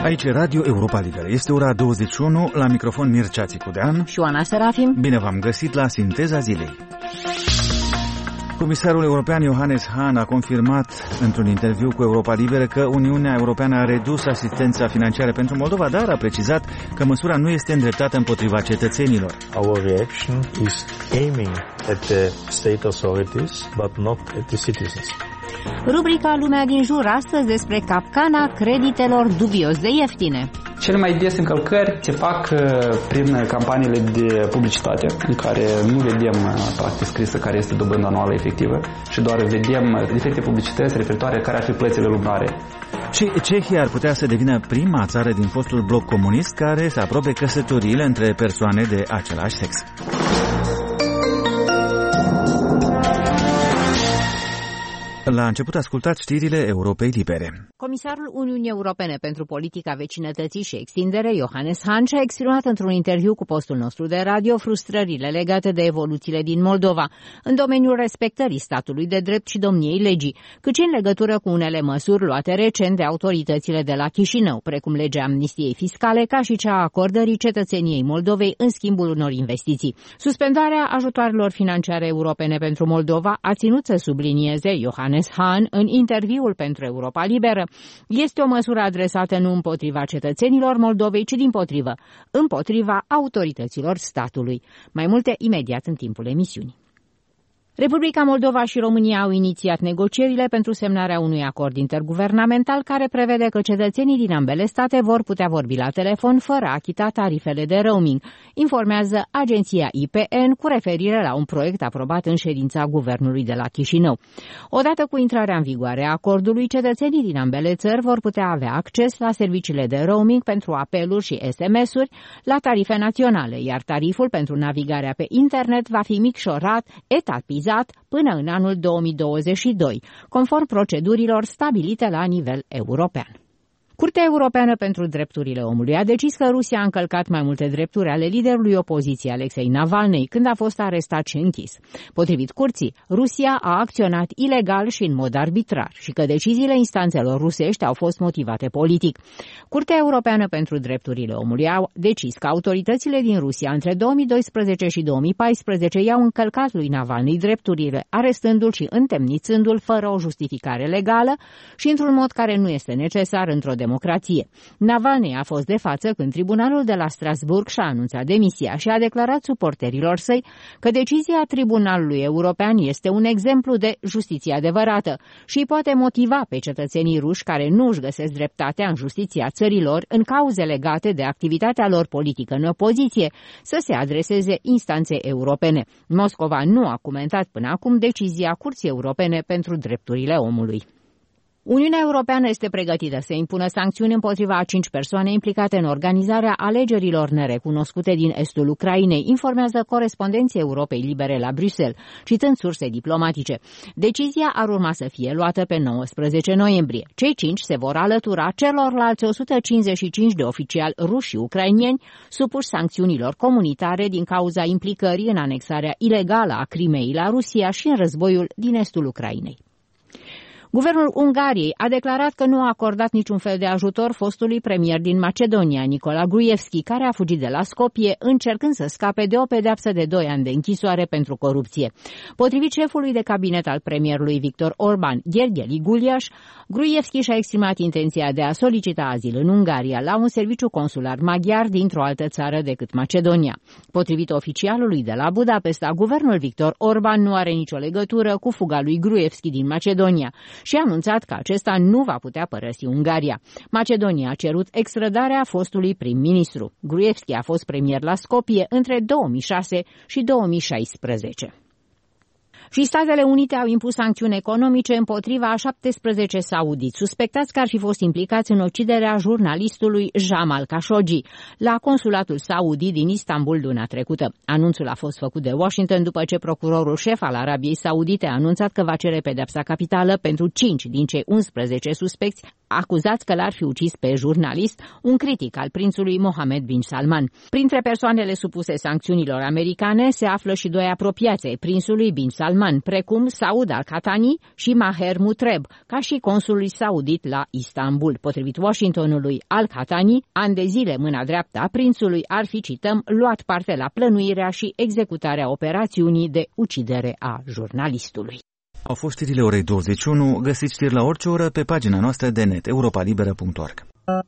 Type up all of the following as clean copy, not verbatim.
Aici e Radio Europa Liberă. Este ora 21, la microfon Mircea Țicudean și Oana Serafim. Bine v-am găsit la Sinteza Zilei. Comisarul european Johannes Hahn a confirmat într-un interviu cu Europa Liberă că Uniunea Europeană a redus asistența financiară pentru Moldova, dar a precizat că măsura nu este îndreptată împotriva cetățenilor. Our reaction is aiming at the state authorities, but not at the citizens. Rubrica Lumea din jur astăzi despre capcana creditelor dubios de ieftine. Cele mai des încălcări se fac prin campaniile de publicitate, în care nu vedem practic scrisă care este dobânda anuală efectivă și doar vedem diferite publicități referitoare care ar fi plățile lunare. Și Cehia ar putea să devină prima țară din fostul bloc comunist care să aprobe căsătoriile între persoane de același sex. La început ascultați știrile Europei Libere. Comisarul Uniunii Europene pentru Politica Vecinătății și Extindere, Johannes Hahn, și-a exprimat într-un interviu cu postul nostru de radio frustrările legate de evoluțiile din Moldova, în domeniul respectării statului de drept și domniei legii, cât și în legătură cu unele măsuri luate recent de autoritățile de la Chișinău, precum legea amnistiei fiscale, ca și cea a acordării cetățeniei Moldovei în schimbul unor investiții. Suspendarea ajutoarelor financiare europene pentru Moldova a ținut să sublinieze Johannes Hahn în interviul pentru Europa Liberă. Este o măsură adresată nu împotriva cetățenilor Moldovei, ci dimpotrivă, împotriva autorităților statului. Mai multe imediat în timpul emisiunii. Republica Moldova și România au inițiat negocierile pentru semnarea unui acord interguvernamental care prevede că cetățenii din ambele state vor putea vorbi la telefon fără a achita tarifele de roaming, informează agenția IPN cu referire la un proiect aprobat în ședința guvernului de la Chișinău. Odată cu intrarea în vigoare a acordului, cetățenii din ambele țări vor putea avea acces la serviciile de roaming pentru apeluri și SMS-uri la tarife naționale, iar tariful pentru navigarea pe internet va fi micșorat, etapizat până în anul 2022, conform procedurilor stabilite la nivel european. Curtea Europeană pentru Drepturile Omului a decis că Rusia a încălcat mai multe drepturi ale liderului opoziției Alexei Navalny când a fost arestat și închis. Potrivit curții, Rusia a acționat ilegal și în mod arbitrar și că deciziile instanțelor rusești au fost motivate politic. Curtea Europeană pentru Drepturile Omului a decis că autoritățile din Rusia între 2012 și 2014 i-au încălcat lui Navalny drepturile, arestându-l și întemnițându-l fără o justificare legală și într-un mod care nu este necesar într-o democrație. Navalny a fost de față când tribunalul de la Strasburg și-a anunțat demisia și a declarat suporterilor săi că decizia Tribunalului European este un exemplu de justiție adevărată și îi poate motiva pe cetățenii ruși care nu își găsesc dreptatea în justiția țărilor în cauze legate de activitatea lor politică în opoziție să se adreseze instanței europene. Moscova nu a comentat până acum decizia Curții Europene pentru Drepturile Omului. Uniunea Europeană este pregătită să impună sancțiuni împotriva a 5 persoane implicate în organizarea alegerilor nerecunoscute din estul Ucrainei, informează corespondenții Europei Libere la Bruxelles, citând surse diplomatice. Decizia ar urma să fie luată pe 19 noiembrie. Cei 5 se vor alătura celorlalți 155 de oficiali ruși și ucrainieni supuși sancțiunilor comunitare din cauza implicării în anexarea ilegală a Crimeei la Rusia și în războiul din estul Ucrainei. Guvernul Ungariei a declarat că nu a acordat niciun fel de ajutor fostului premier din Macedonia, Nicola Gruevski, care a fugit de la Skopje, încercând să scape de o pedeapsă de 2 ani de închisoare pentru corupție. Potrivit șefului de cabinet al premierului Victor Orban, Gergely Gulyas, Gruevski și-a exprimat intenția de a solicita azil în Ungaria la un serviciu consular maghiar dintr-o altă țară decât Macedonia. Potrivit oficialului de la Budapesta, guvernul Victor Orban nu are nicio legătură cu fuga lui Gruevski din Macedonia și a anunțat că acesta nu va putea părăsi Ungaria. Macedonia a cerut extradarea fostului prim-ministru. Gruevski a fost premier la Skopje între 2006 și 2016. Și Statele Unite au impus sancțiuni economice împotriva a 17 saudiți, suspectați că ar fi fost implicați în uciderea jurnalistului Jamal Khashoggi la consulatul saudi din Istanbul luna trecută. Anunțul a fost făcut de Washington după ce procurorul șef al Arabiei Saudite a anunțat că va cere pedeapsa capitală pentru 5 din cei 11 suspecți acuzați că l-ar fi ucis pe jurnalist, un critic al prințului Mohammed bin Salman. Printre persoanele supuse sancțiunilor americane se află și doi apropiați ai prințului bin Salman, precum Saud al-Khatani și Maher Mutreb, ca și consulul saudit la Istanbul. Potrivit Washingtonului, al-Khatani, ani de zile mâna dreaptă a prințului, ar fi, cităm, luat parte la plănuirea și executarea operațiunii de ucidere a jurnalistului. Au fost știrile orei 21, găsiți știri la orice oră pe pagina noastră de net, europalibera.org.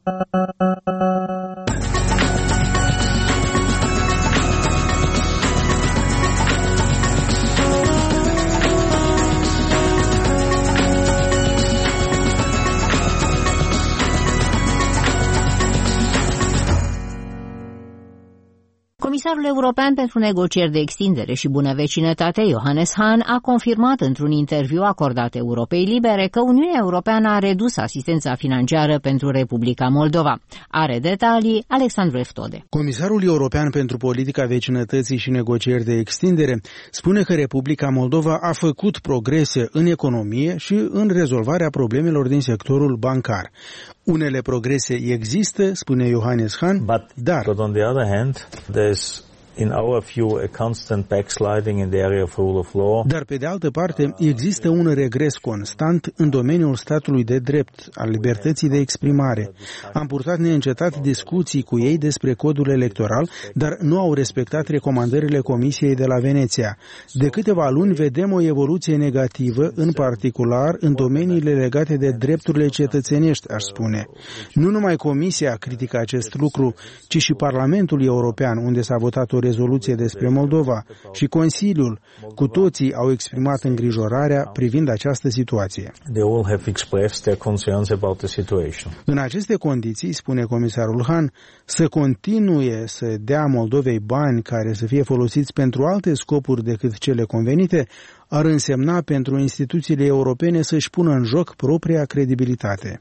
Comisarul european pentru negocieri de extindere și bună vecinătate, Johannes Hahn, a confirmat într-un interviu acordat Europei Libere că Uniunea Europeană a redus asistența financiară pentru Republica Moldova. Are detalii Alexandru Eftode. Comisarul european pentru politica vecinătății și negocieri de extindere spune că Republica Moldova a făcut progrese în economie și în rezolvarea problemelor din sectorul bancar. Unele progrese există, spune Johannes Hahn, dar on the other hand, there's in our view a constant backsliding in the area of rule of law. Dar pe de altă parte există un regres constant în domeniul statului de drept, al libertății de exprimare. Am purtat neîncetat discuții cu ei despre codul electoral, dar nu au respectat recomandările Comisiei de la Veneția. De câteva luni vedem o evoluție negativă, în particular în domeniile legate de drepturile cetățenești, aș spune. Nu numai Comisia critică acest lucru, ci și Parlamentul European, unde s-a votat o rezoluție despre Moldova, și Consiliul. Cu toții au exprimat îngrijorarea privind această situație. În aceste condiții, spune comisarul Hahn, să continue să dea Moldovei bani care să fie folosiți pentru alte scopuri decât cele convenite, ar însemna pentru instituțiile europene să-și pună în joc propria credibilitate.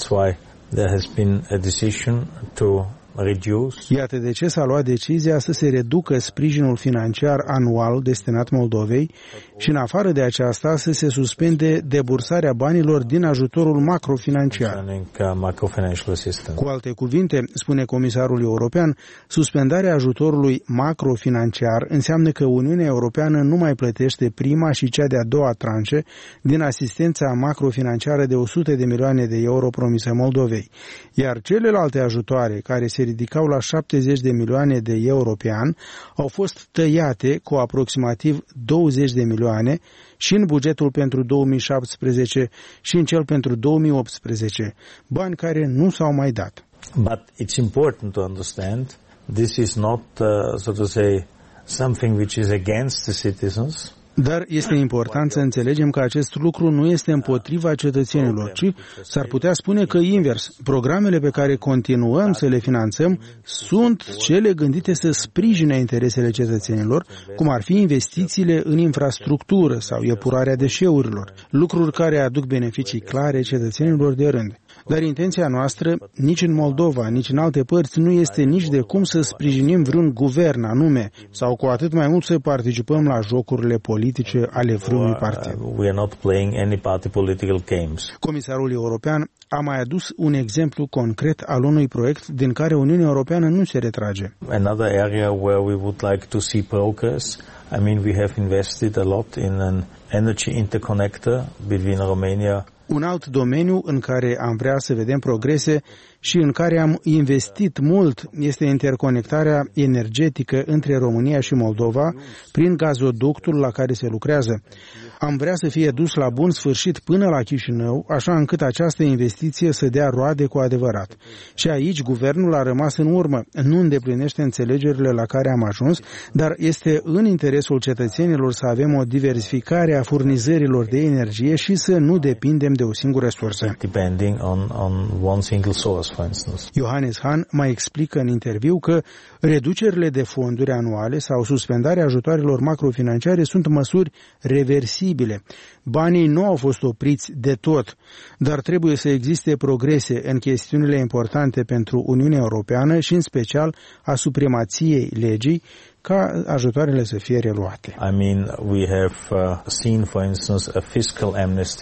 Iată de ce s-a luat decizia să se reducă sprijinul financiar anual destinat Moldovei și, în afară de aceasta, să se suspende debursarea banilor din ajutorul macrofinanciar. Cu alte cuvinte, spune comisarul european, suspendarea ajutorului macrofinanciar înseamnă că Uniunea Europeană nu mai plătește prima și cea de-a doua tranșe din asistența macrofinanciară de 100 de milioane de euro promisă Moldovei, iar celelalte ajutoare, care se ridicau la 70 de milioane de euro pe an, au fost tăiate cu aproximativ 20 de milioane și în bugetul pentru 2017 și în cel pentru 2018, bani care nu s-au mai dat. But it's important to understand this is not so to say something which is against the citizens. Dar este important să înțelegem că acest lucru nu este împotriva cetățenilor, ci s-ar putea spune că invers. Programele pe care continuăm să le finanțăm sunt cele gândite să sprijine interesele cetățenilor, cum ar fi investițiile în infrastructură sau epurarea deșeurilor, lucruri care aduc beneficii clare cetățenilor de rând. Dar intenția noastră, nici în Moldova, nici în alte părți, nu este nici de cum să sprijinim vreun guvern anume, sau cu atât mai mult să participăm la jocurile politice ale vreunui partid. Comisarul european a mai adus un exemplu concret al unui proiect din care Uniunea Europeană nu se retrage. Another area where we would like to see progress. I mean, we have invested a lot in an energy interconnector between Romania. Un alt domeniu în care am vrea să vedem progrese și în care am investit mult este interconectarea energetică între România și Moldova prin gazoductul la care se lucrează. Am vrea să fie dus la bun sfârșit până la Chișinău, așa încât această investiție să dea roade cu adevărat. Și aici guvernul a rămas în urmă, nu îndeplinește înțelegerile la care am ajuns, dar este în interesul cetățenilor să avem o diversificare a furnizărilor de energie și să nu depindem de o singură sursă. Johannes Hahn mai explică în interviu că reducerile de fonduri anuale sau suspendarea ajutoarelor macrofinanciare sunt măsuri reversibile. Banii nu au fost opriți de tot, dar trebuie să existe progrese în chestiunile importante pentru Uniunea Europeană și în special a supremației legii, ca ajutoarele să fie reluate. I mean, we have seen, for instance, a fiscal amnesty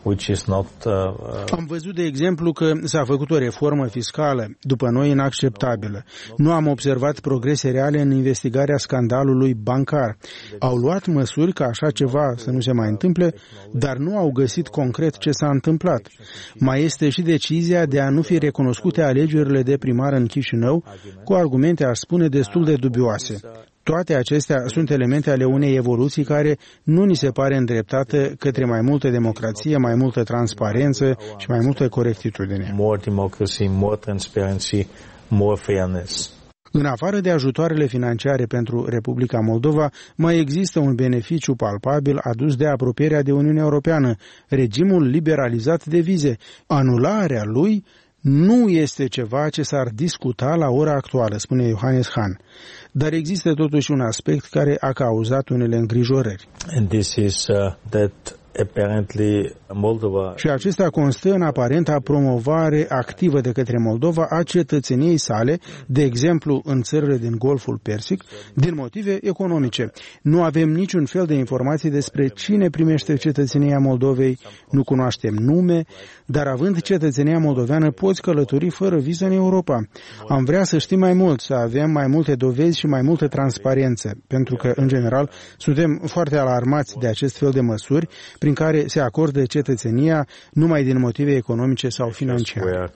which is not... Am văzut, de exemplu, că s-a făcut o reformă fiscală, după noi inacceptabilă. Nu am observat progrese reale în investigarea scandalului bancar. Au luat măsuri ca așa ceva să nu se mai întâmple, dar nu au găsit concret ce s-a întâmplat. Mai este și decizia de a nu fi recunoscute alegerile de primar în Chișinău, cu argumente, aș spune, destul de dubioase. Toate acestea sunt elemente ale unei evoluții care nu ni se pare îndreptată către mai multă democrație, mai multă transparență și mai multă corectitudine. More democracy, more transparency, more fairness. În afară de ajutoarele financiare pentru Republica Moldova, mai există un beneficiu palpabil adus de apropierea de Uniunea Europeană, regimul liberalizat de vize. Anularea lui nu este ceva ce s-ar discuta la ora actuală, spune Johannes Hahn. Dar există totuși un aspect care a cauzat unele îngrijorări. And this is that apparently Moldova... Și acesta constă în aparenta promovare activă de către Moldova a cetățeniei sale, de exemplu în țările din Golful Persic, din motive economice. Nu avem niciun fel de informații despre cine primește cetățenia Moldovei, nu cunoaștem nume, dar având cetățenia moldoveană poți călători fără viză în Europa. Am vrea să știm mai mult, să avem mai multe dovezi și mai multă transparență, pentru că, în general, suntem foarte alarmați de acest fel de măsuri prin care se acordă cetățenia numai din motive economice sau financiare.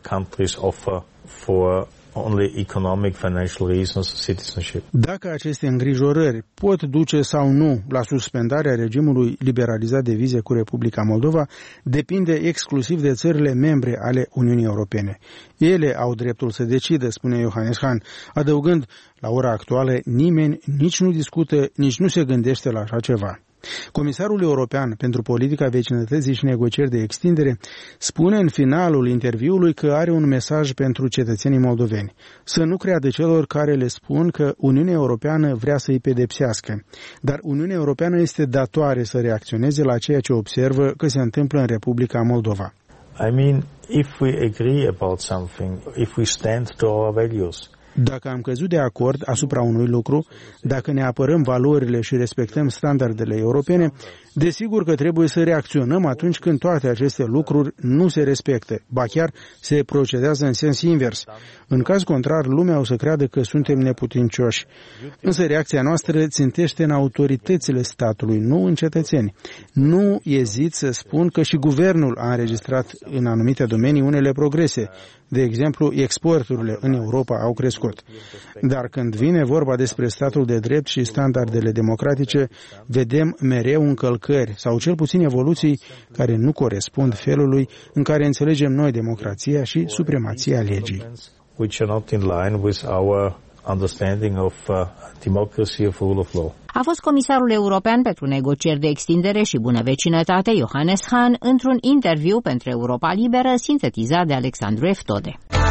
Dacă aceste îngrijorări pot duce sau nu la suspendarea regimului liberalizat de vize cu Republica Moldova, depinde exclusiv de țările membre ale Uniunii Europene. Ele au dreptul să decidă, spune Johannes Hahn, adăugând, la ora actuală nimeni nici nu discută, nici nu se gândește la așa ceva. Comisarul european pentru politica vecinătății și negocieri de extindere spune în finalul interviului că are un mesaj pentru cetățenii moldoveni. Să nu creadă celor care le spun că Uniunea Europeană vrea să îi pedepsească, dar Uniunea Europeană este datoare să reacționeze la ceea ce observă că se întâmplă în Republica Moldova. I mean, if we agree about something, if we stand to our values, Dacă am căzut de acord asupra unui lucru, dacă ne apărăm valorile și respectăm standardele europene, desigur că trebuie să reacționăm atunci când toate aceste lucruri nu se respectă, ba chiar se procedează în sens invers. În caz contrar, lumea o să creadă că suntem neputincioși. Însă reacția noastră țintește în autoritățile statului, nu în cetățeni. Nu ezit să spun că și guvernul a înregistrat în anumite domenii unele progrese. De exemplu, exporturile în Europa au crescut. Dar când vine vorba despre statul de drept și standardele democratice, vedem mereu încălcări sau cel puțin evoluții care nu corespund felului în care înțelegem noi democrația și supremația legii. Which are not in line with our understanding of democracy, of rule of law. A fost comisarul european pentru negocieri de extindere și bună vecinătate, Johannes Hahn, într-un interviu pentru Europa Liberă, sintetizat de Alexandru Eftode.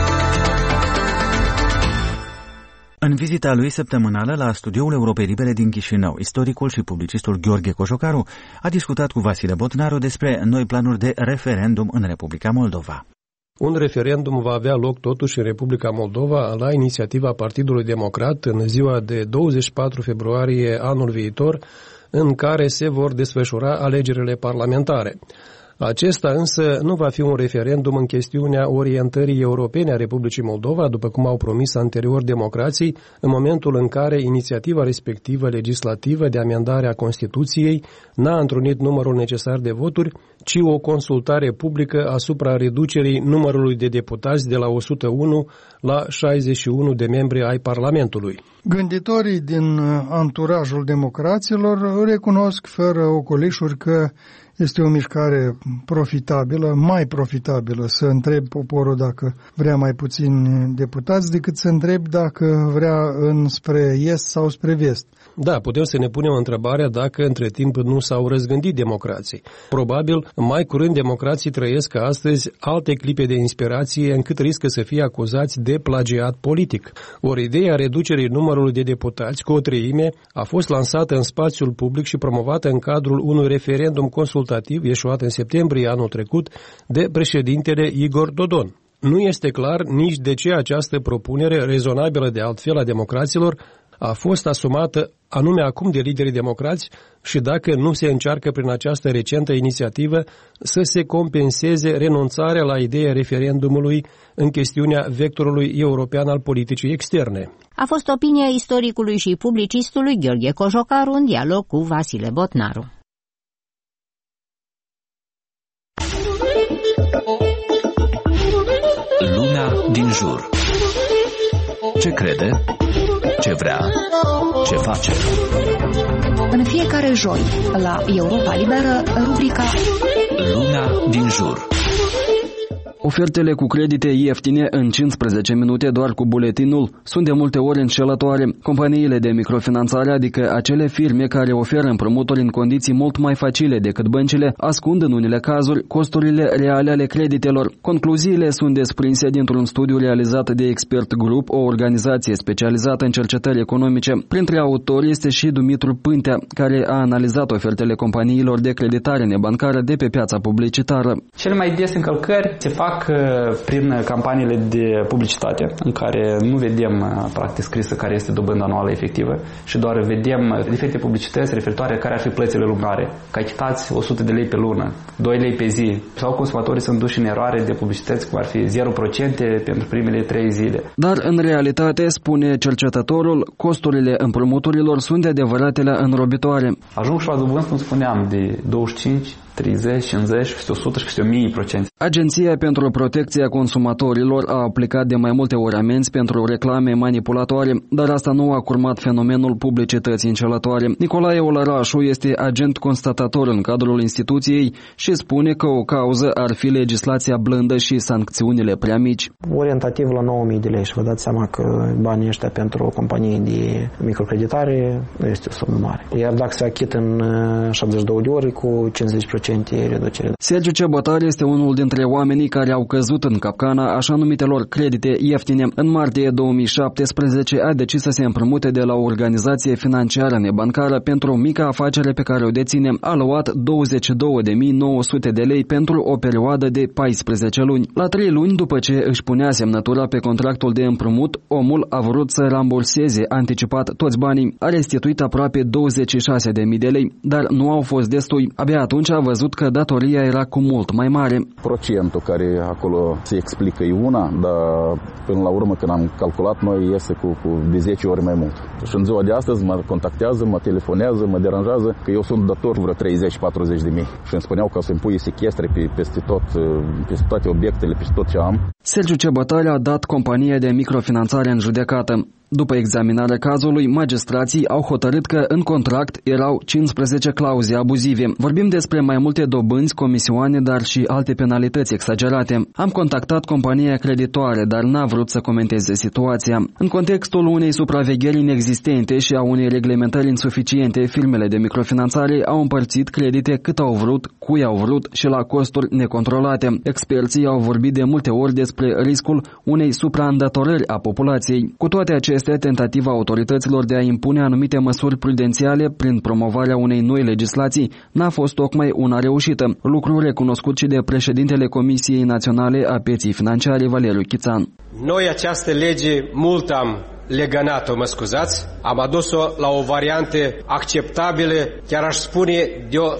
În vizita lui săptămânală la studioul Europei Libere din Chișinău, istoricul și publicistul Gheorghe Cojocaru a discutat cu Vasile Botnaru despre noi planuri de referendum în Republica Moldova. Un referendum va avea loc totuși în Republica Moldova la inițiativa Partidului Democrat în ziua de 24 februarie anul viitor, în care se vor desfășura alegerile parlamentare. Acesta însă nu va fi un referendum în chestiunea orientării europene a Republicii Moldova, după cum au promis anterior democrații, în momentul în care inițiativa respectivă legislativă de amendare a Constituției n-a întrunit numărul necesar de voturi, ci o consultare publică asupra reducerii numărului de deputați de la 101 la 61 de membri ai Parlamentului. Gânditorii din anturajul democraților recunosc fără ocolișuri că este o mișcare profitabilă, mai profitabilă să întrebi poporul dacă vrea mai puțini deputați decât să întrebi dacă vrea înspre est sau spre vest. Da, putem să ne punem întrebarea dacă între timp nu s-au răzgândit democrații. Probabil, mai curând democrații trăiesc astăzi alte clipe de inspirație încât riscă să fie acuzați de plagiat politic. Ori ideea reducerii numărului de deputați cu o treime a fost lansată în spațiul public și promovată în cadrul unui referendum consultativ ieșuat în septembrie anul trecut de președintele Igor Dodon. Nu este clar nici de ce această propunere, rezonabilă de altfel a democraților, a fost asumată anume acum de liderii democrați și dacă nu se încearcă prin această recentă inițiativă să se compenseze renunțarea la ideea referendumului în chestiunea vectorului european al politicii externe. A fost opinia istoricului și publicistului Gheorghe Cojocaru în dialog cu Vasile Botnaru. Lumea din jur. Ce crede? Ce vrea? Ce face? În fiecare joi, la Europa Liberă, rubrica Lumea din jur. Ofertele cu credite ieftine în 15 minute doar cu buletinul sunt de multe ori înșelătoare. Companiile de microfinanțare, adică acele firme care oferă împrumuturi în condiții mult mai facile decât băncile, ascund în unele cazuri costurile reale ale creditelor. Concluziile sunt desprinse dintr-un studiu realizat de Expert Group, o organizație specializată în cercetări economice. Printre autori este și Dumitru Pântea, care a analizat ofertele companiilor de creditare nebancară de pe piața publicitară. Cele mai des încălcări se fac prin campaniile de publicitate, în care nu vedem practic scrisă care este dobânda anuală efectivă și doar vedem diferite publicități referitoare care ar fi plățile lunare. Că achitați 100 de lei pe lună, 2 lei pe zi. Sau consumatorii sunt duși în eroare de publicități cum ar fi 0% pentru primele 3 zile. Dar în realitate, spune cercetătorul, costurile împrumuturilor sunt de adevăratele înrobitoare. Ajung și la dobândă, cum spuneam, de 25, 30, 50, 100 și 1000%. Agenția pentru Protecția Consumatorilor a aplicat de mai multe ori amenzi pentru reclame manipulatoare, dar asta nu a curmat fenomenul publicității înșelătoare. Nicolae Olărașu este agent constatator în cadrul instituției și spune că o cauză ar fi legislația blândă și sancțiunile prea mici. Orientativ la 9.000 de lei și vă dați seama că banii ăștia pentru o companie de microcreditare nu este o sumă mare. Iar dacă se achită în 72 de ore cu 50% reducere. Sergiu Cebotar este unul dintre oamenii care au căzut în capcana așa numitelor credite ieftine. În martie 2017 a decis să se împrumute de la o organizație financiară nebancară pentru o mică afacere pe care o deține. A luat 22.900 de lei pentru o perioadă de 14 luni. La 3 luni după ce își punea semnătura pe contractul de împrumut, omul a vrut să ramburseze anticipat toți banii. A restituit aproape 26.000 de lei, dar nu au fost destui. Abia atunci a văzut că datoria era cu mult mai mare. Procentul care acolo se explică e una, dar până la urmă când am calculat noi iese cu de 10 ori mai mult. Și în ziua de astăzi mă contactează, mă telefonează, mă deranjează că eu sunt dator vreo 30-40 de mii și îmi spuneau că o să-mi pui sechestre peste toate obiectele, peste tot ce am. Sergiu Cebătare a dat compania de microfinanțare în judecată. După examinarea cazului, magistrații au hotărât că în contract erau 15 clauze abuzive. Vorbim despre mai multe dobânzi, comisioane, dar și alte penalități exagerate. Am contactat compania creditoare, dar n-a vrut să comenteze situația. În contextul unei supravegheri inexistente și a unei reglementări insuficiente, firmele de microfinanțare au împărțit credite cât au vrut, cui au vrut și la costuri necontrolate. Experții au vorbit de multe ori despre riscul unei supraîndatorări a populației. Cu toate acestea, tentativa autorităților de a impune anumite măsuri prudențiale prin promovarea unei noi legislații n-a fost tocmai una reușită, lucru recunoscut și de președintele Comisiei Naționale a Pieței Financiare, Valeriu Chițan. Noi această lege mult am legănat-o, am adus-o la o variantă acceptabilă, chiar aș spune de o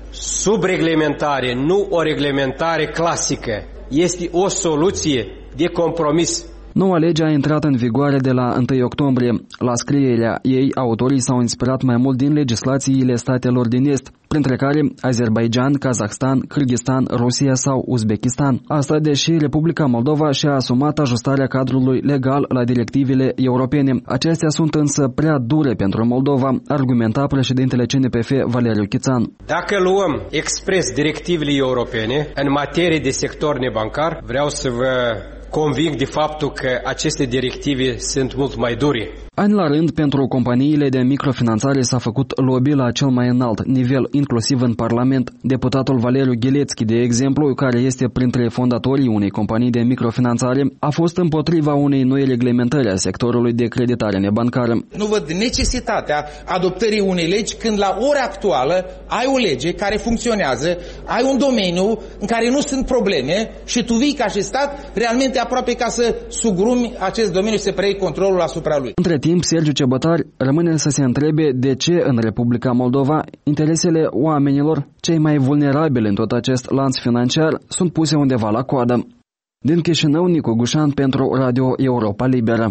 subreglementare, nu o reglementare clasică. Este o soluție de compromis. Noua lege a intrat în vigoare de la 1 octombrie. La scrierea ei, autorii s-au inspirat mai mult din legislațiile statelor din Est, printre care Azerbaijan, Kazahstan, Kârgâzstan, Rusia sau Uzbekistan. Asta deși Republica Moldova și-a asumat ajustarea cadrului legal la directivele europene. Acestea sunt însă prea dure pentru Moldova, argumenta președintele CNPF Valeriu Chițan. Dacă luăm expres directivele europene în materie de sector nebancar, vreau să vă conving de faptul că aceste directive sunt mult mai dure. Ani la rând, pentru companiile de microfinanțare s-a făcut lobby la cel mai înalt nivel, inclusiv în Parlament. Deputatul Valeriu Ghilețchi, de exemplu, care este printre fondatorii unei companii de microfinanțare, a fost împotriva unei noi reglementări a sectorului de creditare nebancară. Nu văd necesitatea adoptării unei legi când la ora actuală ai o lege care funcționează, ai un domeniu în care nu sunt probleme și tu vii ca și stat realmente aproape ca să sugrumi acest domeniu și să preiei controlul asupra lui. Între timp, Sergiu Cebătar rămâne să se întrebe de ce în Republica Moldova interesele oamenilor cei mai vulnerabili în tot acest lanț financiar sunt puse undeva la coadă. Din Chișinău, Nicu Gușan pentru Radio Europa Liberă.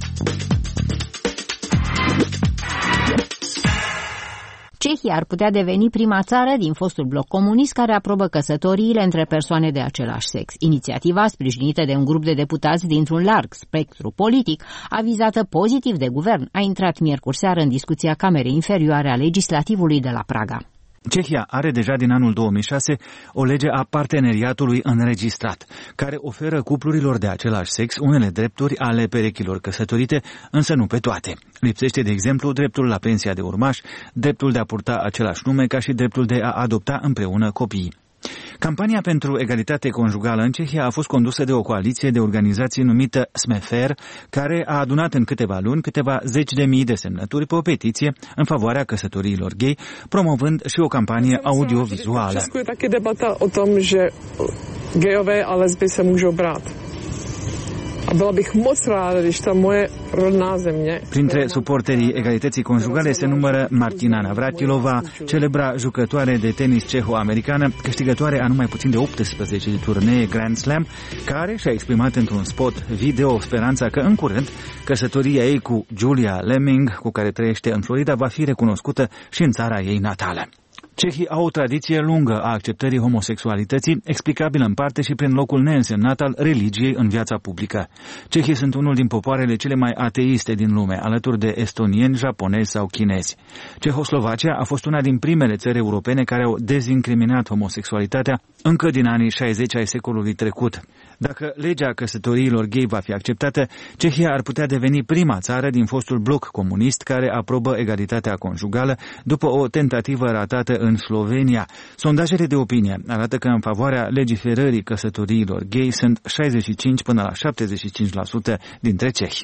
Cehia ar putea deveni prima țară din fostul bloc comunist care aprobă căsătoriile între persoane de același sex. Inițiativa, sprijinită de un grup de deputați dintr-un larg spectru politic, avizată pozitiv de guvern, a intrat miercuri seară în discuția Camerei Inferioare a Legislativului de la Praga. Cehia are deja din anul 2006 o lege a parteneriatului înregistrat, care oferă cuplurilor de același sex unele drepturi ale perechilor căsătorite, însă nu pe toate. Lipsește, de exemplu, dreptul la pensia de urmaș, dreptul de a purta același nume, ca și dreptul de a adopta împreună copii. Campania pentru egalitate conjugală în Cehia a fost condusă de o coaliție de organizații numită Smefer, care a adunat în câteva luni câteva zeci de mii de semnături pe o petiție în favoarea căsătoriilor gay, promovând și o campanie audiovizuală. Je taky debata o tom, že gayové a lesby se můžou brát. A byla bych moc ráda, když ta moje rodná země... Printre suporterii egalității conjugale se numără Martina Navratilova, celebra jucătoare de tenis ceho-americană, câștigătoare a numai puțin de 18 turnee Grand Slam, care și-a exprimat într-un spot video speranța că în curând căsătoria ei cu Julia Lemming, cu care trăiește în Florida, va fi recunoscută și în țara ei natală. Cehii au o tradiție lungă a acceptării homosexualității, explicabilă în parte și prin locul neînsemnat al religiei în viața publică. Cehii sunt unul din popoarele cele mai ateiste din lume, alături de estonieni, japonezi sau chinezi. Cehoslovacia a fost una din primele țări europene care au dezincriminat homosexualitatea încă din anii 60 ai secolului trecut. Dacă legea căsătoriilor gay va fi acceptată, Cehia ar putea deveni prima țară din fostul bloc comunist care aprobă egalitatea conjugală după o tentativă ratată în Slovenia. Sondajele de opinie arată că în favoarea legiferării căsătoriilor gay sunt 65 până la 75% dintre cehi.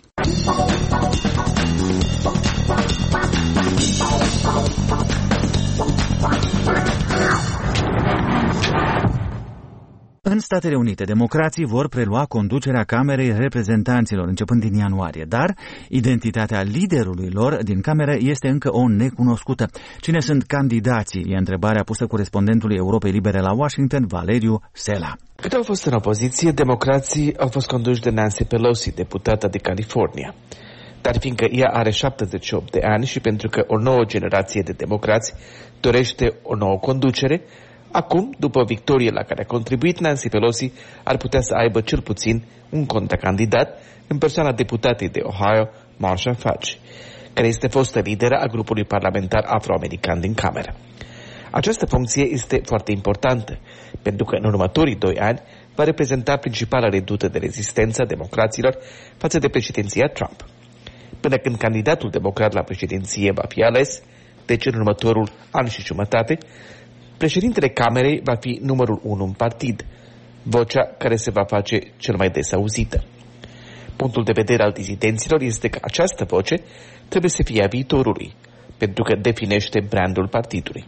În Statele Unite, democrații vor prelua conducerea Camerei Reprezentanților începând din ianuarie, dar identitatea liderului lor din cameră este încă o necunoscută. Cine sunt candidații? E întrebarea pusă corespondentului Europei Libere la Washington, Valeriu Sela. Cât au fost în opoziție, democrații au fost conduși de Nancy Pelosi, deputată de California. Dar fiindcă ea are 78 de ani și pentru că o nouă generație de democrați dorește o nouă conducere, acum, după victorie la care a contribuit, Nancy Pelosi ar putea să aibă cel puțin un contracandidat în persoana deputatei de Ohio, Marsha Fudge, care este fostă lideră a grupului parlamentar afroamerican din Cameră. Această funcție este foarte importantă, pentru că în următorii 2 ani va reprezenta principala redută de rezistență a democraților față de președinția Trump. Până când candidatul democrat la președinție va fi ales, deci în următorul an și jumătate, președintele Camerei va fi numărul 1 în partid, vocea care se va face cel mai des auzită. Punctul de vedere al dizidenților este că această voce trebuie să fie a viitorului, pentru că definește brandul partidului.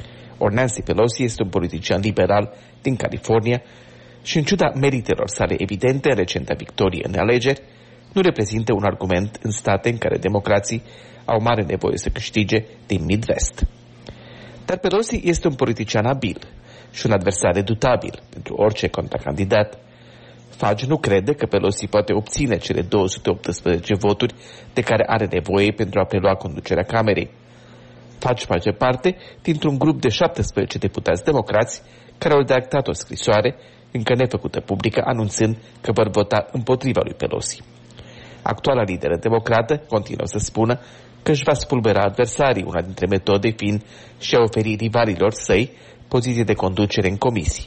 Or Nancy Pelosi este un politician liberal din California și, în ciuda meritelor sale evidente în recenta victorie în alegeri, nu reprezintă un argument în state în care democrații au mare nevoie să câștige din Midwest. Dar Pelosi este un politician abil și un adversar redutabil pentru orice contracandidat. Fudge nu crede că Pelosi poate obține cele 218 voturi de care are nevoie pentru a prelua conducerea Camerei. Fudge face parte dintr-un grup de 17 deputați democrați care au redactat o scrisoare încă nefăcută publică anunțând că vor vota împotriva lui Pelosi. Actuala lideră democrată continuă să spună că își va spulbera adversarii, una dintre metode fiind și a oferi rivalilor săi poziție de conducere în comisii.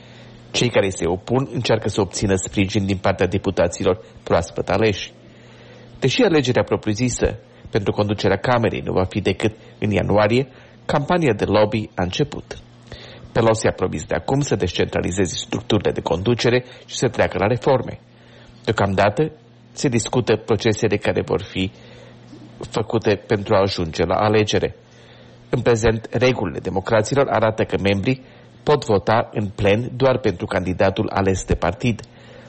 Cei care se opun încearcă să obțină sprijin din partea deputaților proaspăt aleși. Deși alegerea propriu-zisă pentru conducerea Camerei nu va fi decât în ianuarie, campania de lobby a început. Pelosi a promis de acum să descentralizeze structurile de conducere și să treacă la reforme. Deocamdată se discută procesele care vor fi făcute pentru a ajunge la alegere. În prezent, regulile democraților arată că membrii pot vota în plen doar pentru candidatul ales de partid.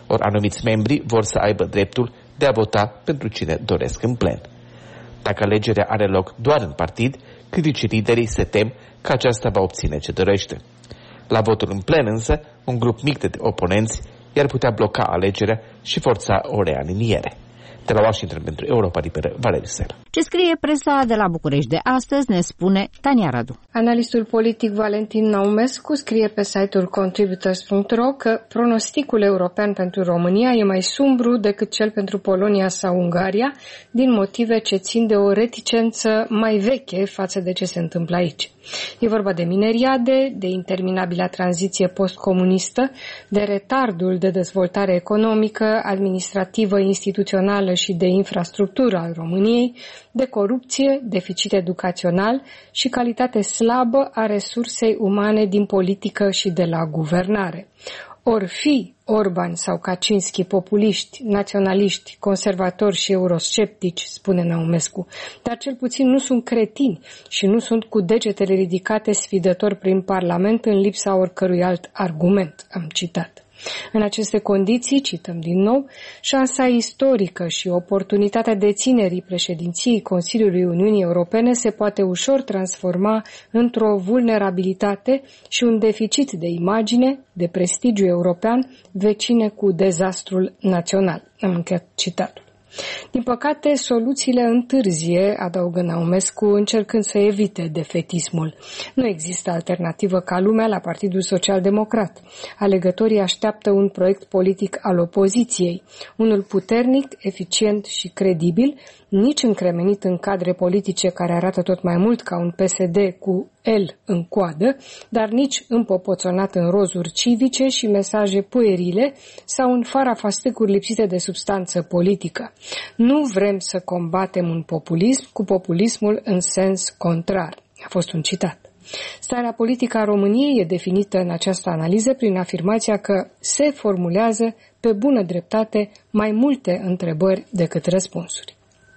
Ori anumiți membri vor să aibă dreptul de a vota pentru cine doresc în plen. Dacă alegerea are loc doar în partid, criticii liderii se tem că aceasta va obține ce dorește. La votul în plen însă, un grup mic de oponenți i-ar putea bloca alegerea și forța o realiniere. De la Washington pentru Europa Liberă, Valeriu Sel. Ce scrie presa de la București de astăzi ne spune Tania Radu. Analistul politic Valentin Naumescu scrie pe site-ul contributors.ro că pronosticul european pentru România e mai sumbru decât cel pentru Polonia sau Ungaria, din motive ce țin de o reticență mai veche față de ce se întâmplă aici. E vorba de mineriade, de interminabila tranziție postcomunistă, de retardul de dezvoltare economică, administrativă, instituțională și de infrastructură al României, de corupție, deficit educațional și calitate slabă a resursei umane din politică și de la guvernare. Or fi Orban sau Kaczynski populiști, naționaliști, conservatori și eurosceptici, spune Naumescu, dar cel puțin nu sunt cretini și nu sunt cu degetele ridicate sfidători prin Parlament în lipsa oricărui alt argument, am citat. În aceste condiții, cităm din nou, șansa istorică și oportunitatea deținerii președinției Consiliului Uniunii Europene se poate ușor transforma într-o vulnerabilitate și un deficit de imagine, de prestigiu european, vecine cu dezastrul național. Am încheiat citatul. Din păcate, soluțiile întârzie, adaugă Naumescu, încercând să evite defetismul. Nu există alternativă ca lumea la Partidul Social-Democrat. Alegătorii așteaptă un proiect politic al opoziției, unul puternic, eficient și credibil, nici încremenit în cadre politice care arată tot mai mult ca un PSD cu L în coadă, dar nici împopoțonat în rozuri civice și mesaje puerile sau în farafastâcuri lipsite de substanță politică. Nu vrem să combatem un populism cu populismul în sens contrar. A fost un citat. Starea politică a României e definită în această analiză prin afirmația că se formulează pe bună dreptate mai multe întrebări decât răspunsuri.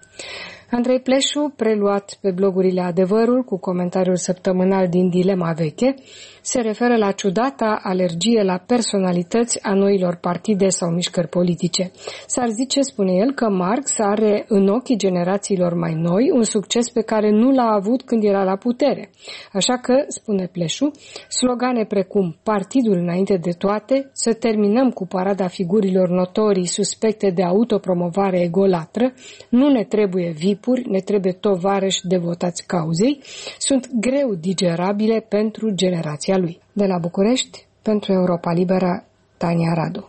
Andrei Pleșu, preluat pe blogurile Adevărul cu comentariul săptămânal din Dilema Veche, se referă la ciudata alergie la personalități a noilor partide sau mișcări politice. S-ar zice, spune el, că Marx are în ochii generațiilor mai noi un succes pe care nu l-a avut când era la putere. Așa că, spune Pleșu, slogane precum partidul înainte de toate, să terminăm cu parada figurilor notorii suspecte de autopromovare egolatră, nu ne trebuie vipuri, ne trebuie tovarăși devotați cauzei, sunt greu digerabile pentru generația lui. De la București, pentru Europa Liberă, Tania Radu.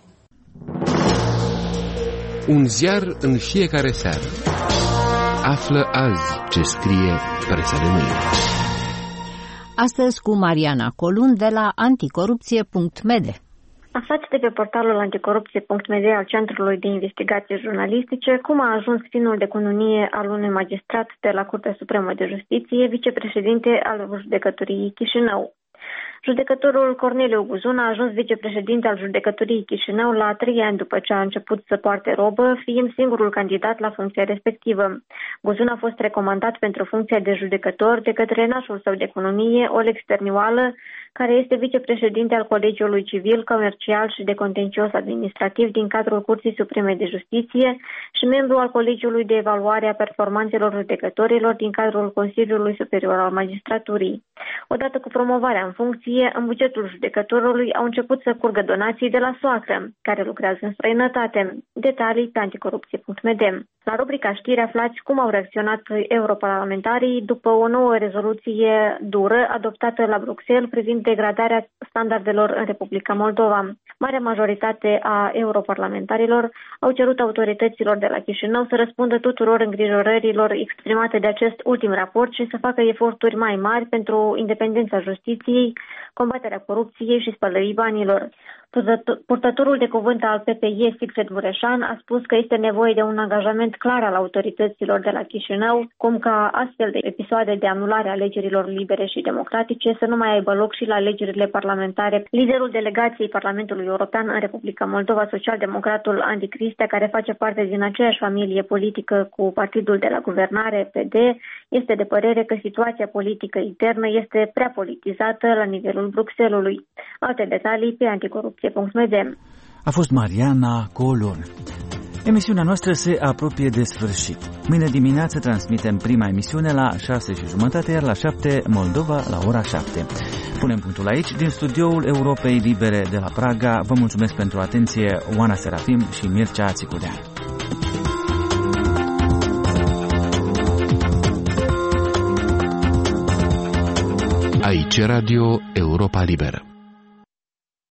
Un ziar în fiecare seară. Află azi ce scrie presa de mâine. Astăzi cu Mariana Colun de la anticorupție.md. Aflați de pe portalul anticorupție.md al Centrului de Investigații Jurnalistice cum a ajuns finul de cununie al unui magistrat de la Curtea Supremă de Justiție, vicepreședinte al Judecătoriei Chișinău. Judecătorul Corneliu Buzun a ajuns vicepreședinte al Judecătoriei Chișinău la 3 ani după ce a început să poarte robă, fiind singurul candidat la funcția respectivă. Buzun a fost recomandat pentru funcția de judecător de către nașul său de economie, Oleg Sternioală, care este vicepreședinte al Colegiului Civil, Comercial și de Contencios Administrativ din cadrul Curții Supreme de Justiție și membru al Colegiului de Evaluare a Performanțelor Judecătorilor din cadrul Consiliului Superior al Magistraturii. Odată cu promovarea în funcție, în bugetul judecătorului au început să curgă donații de la soacră, care lucrează în străinătate. Detalii pe anticorupție.md. La rubrica știri aflați cum au reacționat europarlamentarii după o nouă rezoluție dură adoptată la Bruxelles privind degradarea standardelor în Republica Moldova. Marea majoritate a europarlamentarilor au cerut autorităților de la Chișinău să răspundă tuturor îngrijorărilor exprimate de acest ultim raport și să facă eforturi mai mari pentru independența justiției, combaterea corupției și spălării banilor. Purtătorul de cuvânt al PPE, Sigfred Mureșan, a spus că este nevoie de un angajament clar al autorităților de la Chișinău, cum ca astfel de episoade de anulare a alegerilor libere și democratice să nu mai aibă loc și la alegerile parlamentare. Liderul delegației Parlamentului European în Republica Moldova, socialdemocratul Andy Cristea, care face parte din aceeași familie politică cu partidul de la guvernare, PD, este de părere că situația politică internă este prea politizată la nivelul Bruxellesului. Alte detalii pe anticorupție.md. A fost Mariana Colon. Emisiunea noastră se apropie de sfârșit. Mâine dimineață transmitem prima emisiune la 6:30, iar la 7 Moldova la ora 7. Punem punctul aici, din studioul Europei Libere de la Praga. Vă mulțumesc pentru atenție, Oana Serafim și Mircea Țicudean. Aici Radio Europa Liberă.